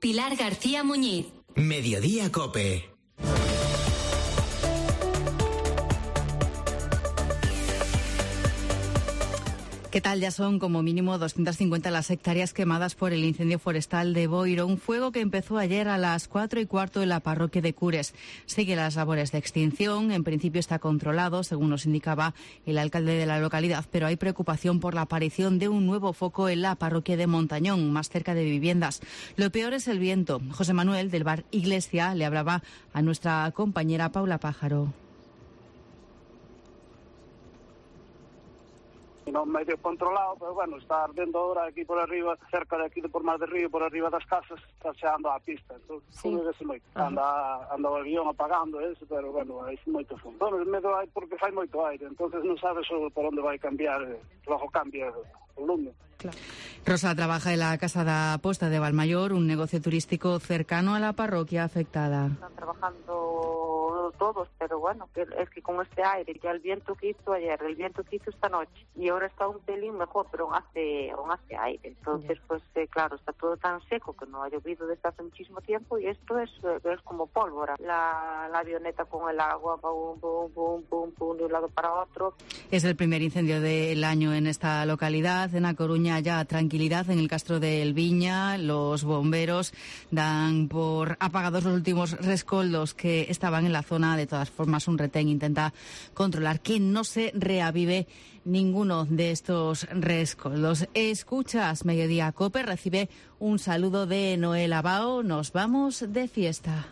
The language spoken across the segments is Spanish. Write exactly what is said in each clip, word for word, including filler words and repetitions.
Pilar García Muñiz. Mediodía COPE. ¿Qué tal? Ya son como mínimo doscientas cincuenta las hectáreas quemadas por el incendio forestal de Boiro, un fuego que empezó ayer a las cuatro y cuarto en la parroquia de Cures. Sigue las labores de extinción, en principio está controlado, según nos indicaba el alcalde de la localidad, pero hay preocupación por la aparición de un nuevo foco en la parroquia de Montañón, más cerca de viviendas. Lo peor es el viento. José Manuel, del bar Iglesia, le hablaba a nuestra compañera Paula Pájaro. No medio controlado, pero bueno, está ardiendo ahora aquí por arriba, cerca de aquí de por Mar de Río, por arriba das casas, está cheando a pista, entón, sí. moito. Anda, anda o avión apagando eso, pero bueno, hai moito fundo. Bueno, medo hai porque fai moito aire, entonces non sabes por onde vai cambiar, logo cambia o lume. Claro. Rosa trabaja en la Casa da Posta de Valmayor, un negocio turístico cercano a la parroquia afectada. Están trabajando todos, pero bueno, es que con este aire, ya el viento que hizo ayer, el viento que hizo esta noche, y ahora está un pelín mejor, pero aún hace, aún hace aire. Entonces, pues eh, claro, está todo tan seco que no ha llovido desde hace muchísimo tiempo y esto es, es como pólvora. La, la avioneta con el agua, pum, pum, pum, pum, pum, de un lado para otro. Es el primer incendio del año en esta localidad. En A Coruña ya tranquilidad en el Castro del Viña. Los bomberos dan por apagados los últimos rescoldos que estaban en la zona. De todas formas, un retén intenta controlar que no se reavive ninguno de estos rescoldos. Escuchas Mediodía COPE, recibe un saludo de Noel Abao. Nos vamos de fiesta.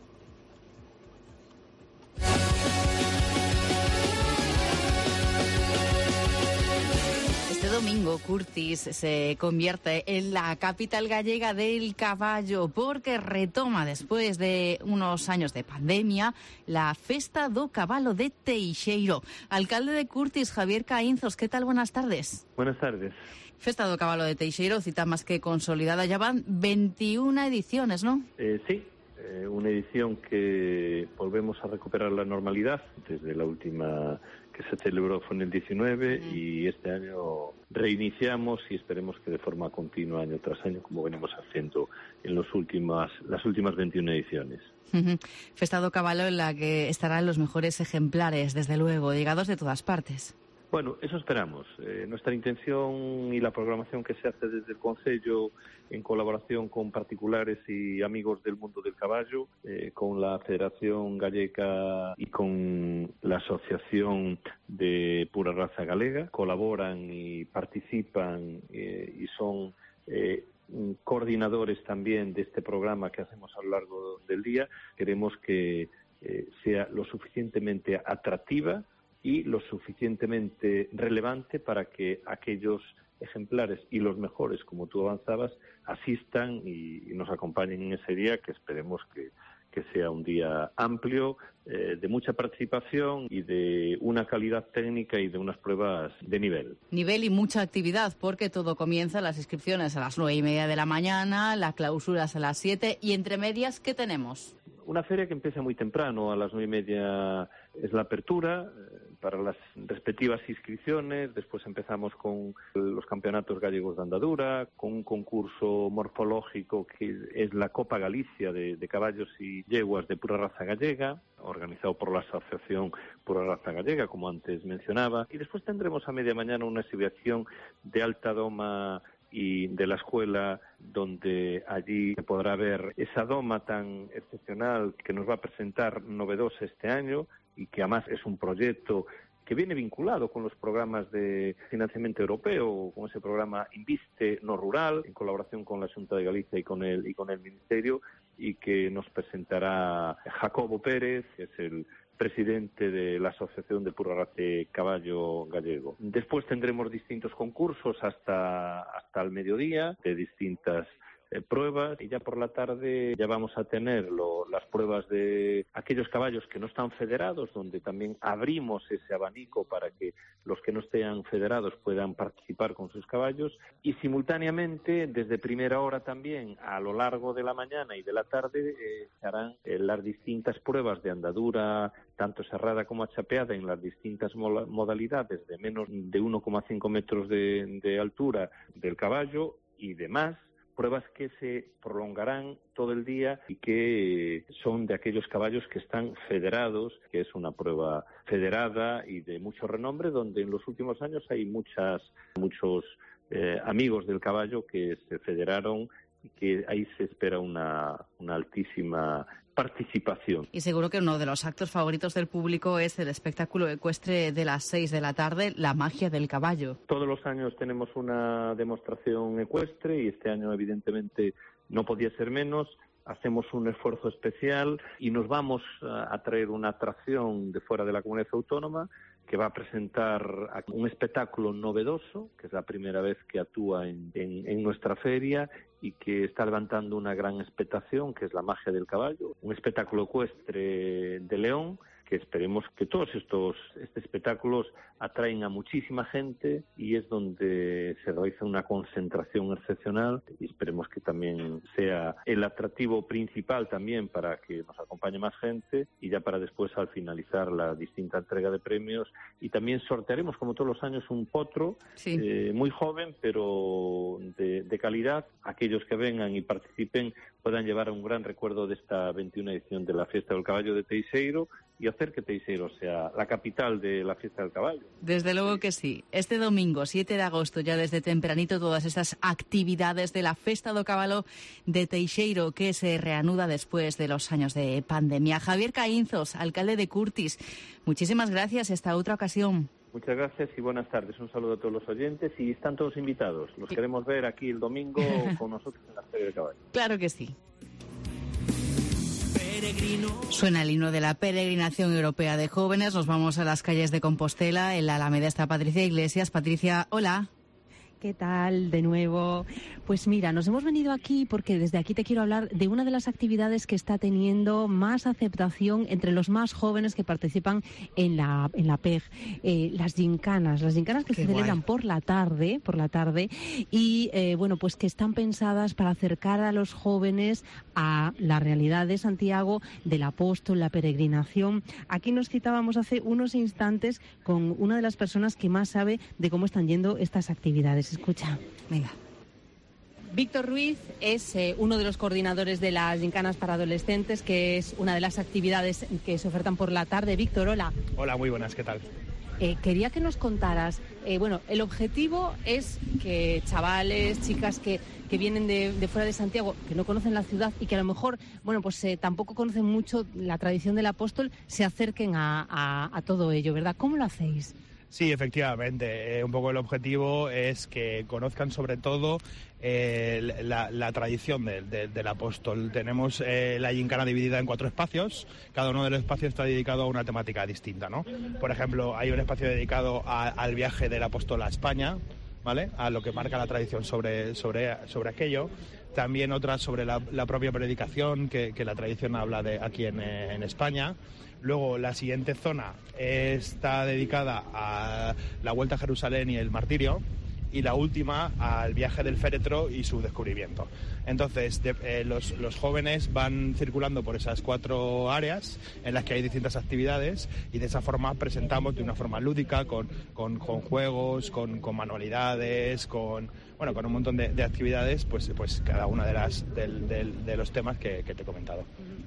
Domingo Curtis se convierte en la capital gallega del caballo porque retoma después de unos años de pandemia la Festa do Cabalo de Teixeiro. Alcalde de Curtis, Javier Caínzos, ¿qué tal? Buenas tardes. Buenas tardes. Festa do Cabalo de Teixeiro, cita más que consolidada, ya van veintiuna ediciones, ¿no? Eh, sí, eh, una edición que volvemos a recuperar la normalidad desde la última que se celebró fue en el diecinueve uh-huh. y este año reiniciamos y esperemos que de forma continua año tras año como venimos haciendo en los últimas, las últimas veintiuna ediciones. Uh-huh. Festa do Cabalo en la que estarán los mejores ejemplares, desde luego, llegados de todas partes. Bueno, eso esperamos. Eh, nuestra intención y la programación que se hace desde el Concello en colaboración con particulares y amigos del mundo del caballo, eh, con la Federación Gallega y con la Asociación de Pura Raza Galega, colaboran y participan eh, y son eh, coordinadores también de este programa que hacemos a lo largo del día. Queremos que eh, sea lo suficientemente atractiva y lo suficientemente relevante para que aquellos ejemplares y los mejores, como tú avanzabas, asistan y, y nos acompañen en ese día, que esperemos que, que sea un día amplio, eh, de mucha participación y de una calidad técnica y de unas pruebas de nivel. Nivel y mucha actividad, porque todo comienza, las inscripciones a las nueve y media de la mañana, las clausuras a las siete, y entre medias, ¿qué tenemos? Una feria que empieza muy temprano, a las nueve y media es la apertura eh, para las respectivas inscripciones. Después empezamos con los campeonatos gallegos de andadura, con un concurso morfológico que es la Copa Galicia de, de caballos y yeguas de pura raza gallega, organizado por la Asociación Pura Raza Gallega, como antes mencionaba. Y después tendremos a media mañana una exhibición de alta doma y de la escuela, donde allí se podrá ver esa doma tan excepcional que nos va a presentar novedosa este año y que además es un proyecto que viene vinculado con los programas de financiamiento europeo, con ese programa Inviste no Rural, en colaboración con la Xunta de Galicia y con el, y con el Ministerio, y que nos presentará Jacobo Pérez, que es el presidente de la Asociación de Pura Raza Caballo Gallego. Después tendremos distintos concursos hasta, hasta el mediodía, de distintas eh, pruebas, y ya por la tarde ya vamos a tener lo, las pruebas de aquellos caballos que no están federados, donde también abrimos ese abanico para que los que no estén federados puedan participar con sus caballos, y simultáneamente desde primera hora también a lo largo de la mañana y de la tarde eh, se harán eh, las distintas pruebas de andadura tanto cerrada como achapeada en las distintas modalidades de menos de uno coma cinco metros de, de altura del caballo y demás, pruebas que se prolongarán todo el día y que son de aquellos caballos que están federados, que es una prueba federada y de mucho renombre, donde en los últimos años hay muchas, muchos eh, amigos del caballo que se federaron y que ahí se espera una, una altísima participación. Y seguro que uno de los actos favoritos del público es el espectáculo ecuestre de las seis de la tarde, La magia del caballo. Todos los años tenemos una demostración ecuestre y este año evidentemente no podía ser menos. Hacemos un esfuerzo especial y nos vamos a traer una atracción de fuera de la comunidad autónoma que va a presentar un espectáculo novedoso, que es la primera vez que actúa en, en, en nuestra feria y que está levantando una gran expectación, que es La magia del caballo, un espectáculo ecuestre de León, que esperemos que todos estos, estos espectáculos atraen a muchísima gente y es donde se realiza una concentración excepcional y esperemos que también sea el atractivo principal también para que nos acompañe más gente y ya para después al finalizar la distinta entrega de premios y también sortearemos como todos los años un potro sí. eh, muy joven pero de, de calidad. Aquellos que vengan y participen puedan llevar un gran recuerdo de esta veintiuna edición de la Fiesta del Caballo de Teixeiro y hacer que Teixeiro sea la capital de la Fiesta del Caballo. Desde luego que sí. Este domingo, siete de agosto, ya desde tempranito, todas estas actividades de la Festa do Caballo de Teixeiro, que se reanuda después de los años de pandemia. Javier Caínzos, alcalde de Curtis, muchísimas gracias. Esta otra ocasión. Muchas gracias y buenas tardes. Un saludo a todos los oyentes y están todos invitados. Los queremos ver aquí el domingo con nosotros en la Feria del Caballo. Claro que sí. Suena el himno de la peregrinación europea de jóvenes. Nos vamos a las calles de Compostela. En la Alameda está Patricia Iglesias. Patricia, hola. ¿Qué tal? De nuevo. Pues mira, nos hemos venido aquí porque desde aquí te quiero hablar de una de las actividades que está teniendo más aceptación entre los más jóvenes que participan en la en la P E G, eh, las gincanas, las gincanas que Qué se guay. celebran por la tarde, por la tarde y eh, bueno, pues que están pensadas para acercar a los jóvenes a la realidad de Santiago, del apóstol, la peregrinación. Aquí nos citábamos hace unos instantes con una de las personas que más sabe de cómo están yendo estas actividades. Escucha. Venga. Víctor Ruiz es eh, uno de los coordinadores de las gincanas para adolescentes, que es una de las actividades que se ofertan por la tarde. Víctor, hola. Hola, muy buenas, ¿qué tal? Eh, quería que nos contaras, eh, bueno, el objetivo es que chavales, chicas que, que vienen de, de fuera de Santiago, que no conocen la ciudad y que a lo mejor, bueno, pues eh, tampoco conocen mucho la tradición del apóstol, se acerquen a, a, a todo ello, ¿verdad? ¿Cómo lo hacéis? Sí, efectivamente. Eh, un poco el objetivo es que conozcan sobre todo eh, la, la tradición de, de, del apóstol. Tenemos eh, la gincana dividida en cuatro espacios. Cada uno de los espacios está dedicado a una temática distinta, ¿no? Por ejemplo, hay un espacio dedicado a, al viaje del apóstol a España, ¿vale? A lo que marca la tradición sobre, sobre, sobre aquello. También otra sobre la, la propia predicación que, que la tradición habla de aquí en, en España. Luego la siguiente zona está dedicada a la Vuelta a Jerusalén y el martirio, y la última al viaje del féretro y su descubrimiento. Entonces de, eh, los, los jóvenes van circulando por esas cuatro áreas en las que hay distintas actividades y de esa forma presentamos de una forma lúdica con, con, con juegos, con, con manualidades, con bueno con un montón de, de actividades, pues, pues cada una de las del, del, de los temas que, que te he comentado.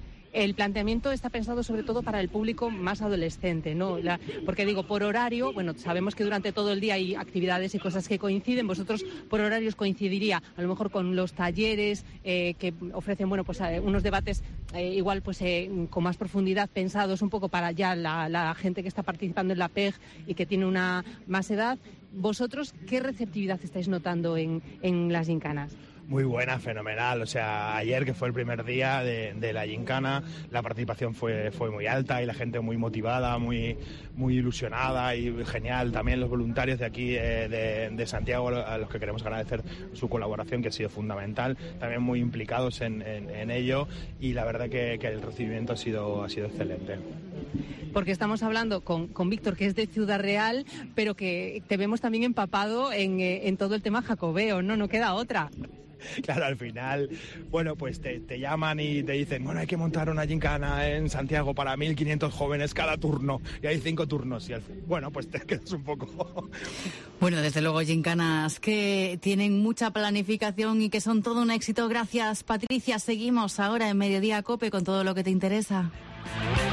El planteamiento está pensado sobre todo para el público más adolescente, ¿no? La, porque digo, por horario, bueno, sabemos que durante todo el día hay actividades y cosas que coinciden. Vosotros por horarios coincidiría a lo mejor con los talleres eh, que ofrecen, bueno, pues eh, unos debates eh, igual pues eh, con más profundidad pensados un poco para ya la, la gente que está participando en la P E G y que tiene una más edad. ¿Vosotros qué receptividad estáis notando en, en las gincanas? Muy buena, fenomenal. O sea, ayer que fue el primer día de, de la gincana, la participación fue, fue muy alta y la gente muy motivada, muy, muy ilusionada y genial. También los voluntarios de aquí, eh, de, de Santiago, a los que queremos agradecer su colaboración, que ha sido fundamental, también muy implicados en, en, en ello, y la verdad que, que el recibimiento ha sido, ha sido excelente. Porque estamos hablando con, con Víctor, que es de Ciudad Real, pero que te vemos también empapado en, en todo el tema jacobeo, ¿no? No queda otra. Claro, al final, bueno, pues te, te llaman y te dicen, bueno, hay que montar una gincana en Santiago para mil quinientos jóvenes cada turno, y hay cinco turnos, y al fin, bueno, pues te quedas un poco... Bueno, desde luego, gincanas que tienen mucha planificación y que son todo un éxito. Gracias, Patricia. Seguimos ahora en Mediodía COPE con todo lo que te interesa.